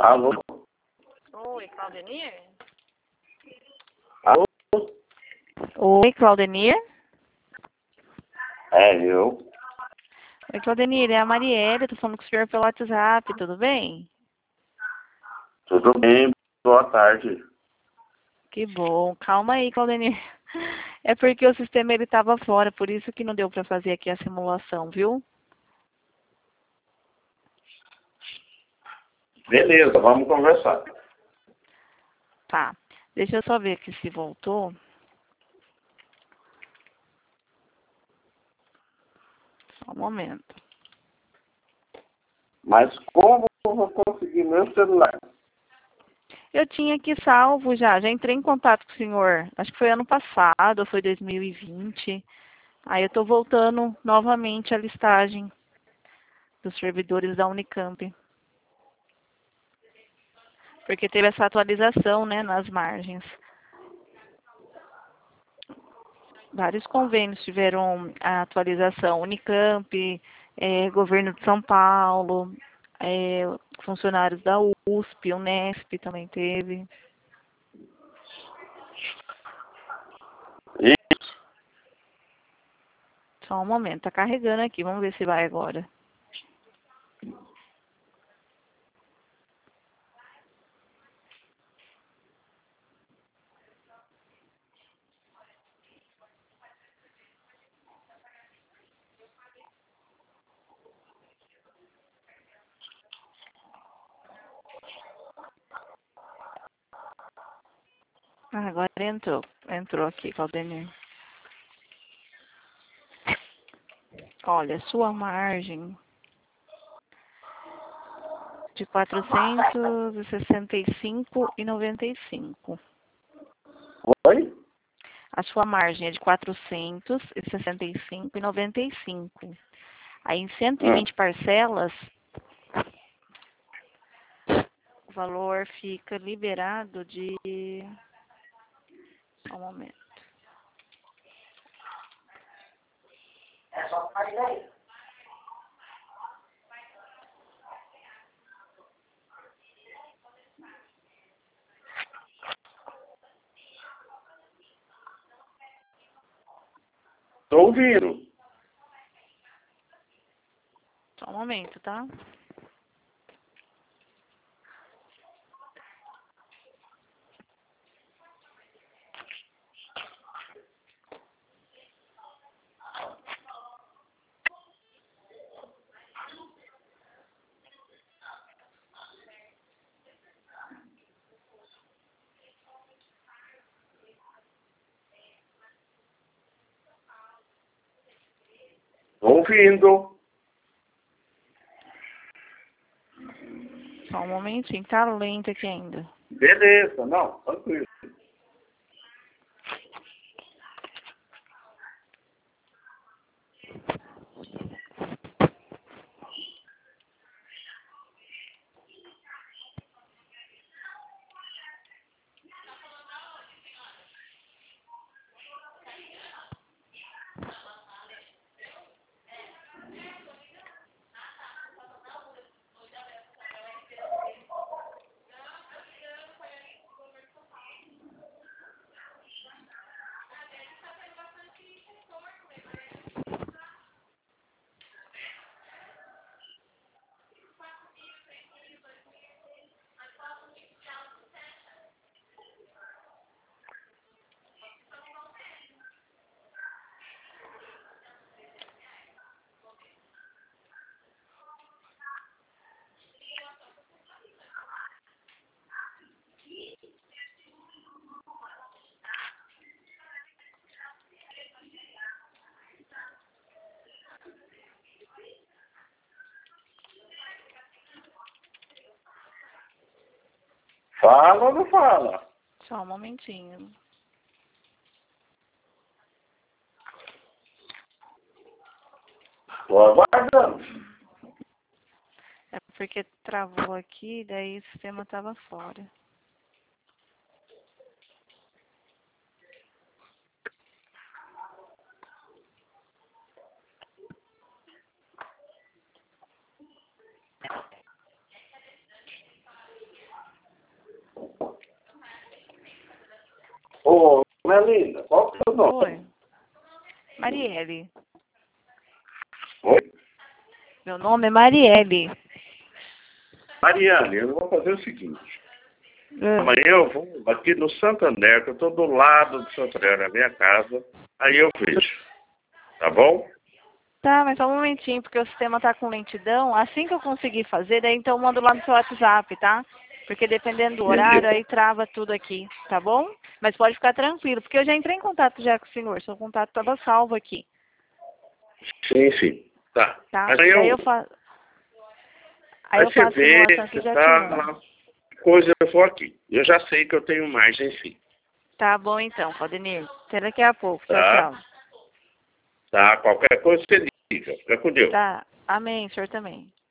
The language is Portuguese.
Alô? Oi, Claudenir? Alô? Oi, Claudenir? É eu. Oi, Claudenir, é a Marielle, tô falando com o senhor pelo WhatsApp, tudo bem? Tudo bem? Boa tarde. Que bom, calma aí, Claudenir. É porque o sistema ele estava fora, por isso que não deu para fazer aqui a simulação, viu? Beleza, vamos conversar. Tá, deixa eu só ver aqui se voltou. Só um momento. Mas como eu vou conseguir meu celular? Eu tinha aqui salvo já entrei em contato com o senhor, acho que foi ano passado, ou foi 2020. Aí eu tô voltando novamente à listagem dos servidores da Unicamp. Porque teve essa atualização, né, nas margens. Vários convênios tiveram a atualização. Unicamp, Governo de São Paulo, funcionários da USP, Unesp também teve. Isso. Só um momento, tá carregando aqui, vamos ver se vai agora. Ah, agora entrou aqui, Claudenir. Olha, sua margem de 465,95. Oi? A sua margem é de 465,95. Aí em 120 parcelas, o valor fica liberado de... Só um momento. Tô ouvindo. Só um momento, tá? Tô ouvindo. Só um momentinho, tá lento aqui ainda. Beleza, não, tranquilo. Fala ou não fala? Só um momentinho. Tô aguardando. É porque travou aqui, daí o sistema tava fora. Ô, Melinda, qual que é o seu nome? Oi. Marielle. Oi? Meu nome é Marielle. Mariane, eu vou fazer o seguinte. Ah, Amanhã eu vou aqui no Santander, que eu estou do lado do Santander, na minha casa. Aí eu vejo. Tá bom? tá, mas só um momentinho, porque o sistema tá com lentidão. Assim que eu conseguir fazer, daí então eu mando lá no seu WhatsApp, tá? Porque dependendo do horário, Beleza. aí trava tudo aqui, tá bom? Mas pode ficar tranquilo, porque eu já entrei em contato já com o senhor. Seu contato estava salvo aqui, Sim, sim. Tá. tá? Mas E daí eu, eu faço. Aí aí eu você faço a vê, simulação aqui e você já te mando. tá... Coisa eu vou aqui. Eu já sei que eu tenho margem sim. Tá bom então, Claudemir. Até daqui a pouco. Tchau, Tá? tchau. Tá? Qualquer coisa você liga. Fica com Deus. Tá. Amém, o senhor também.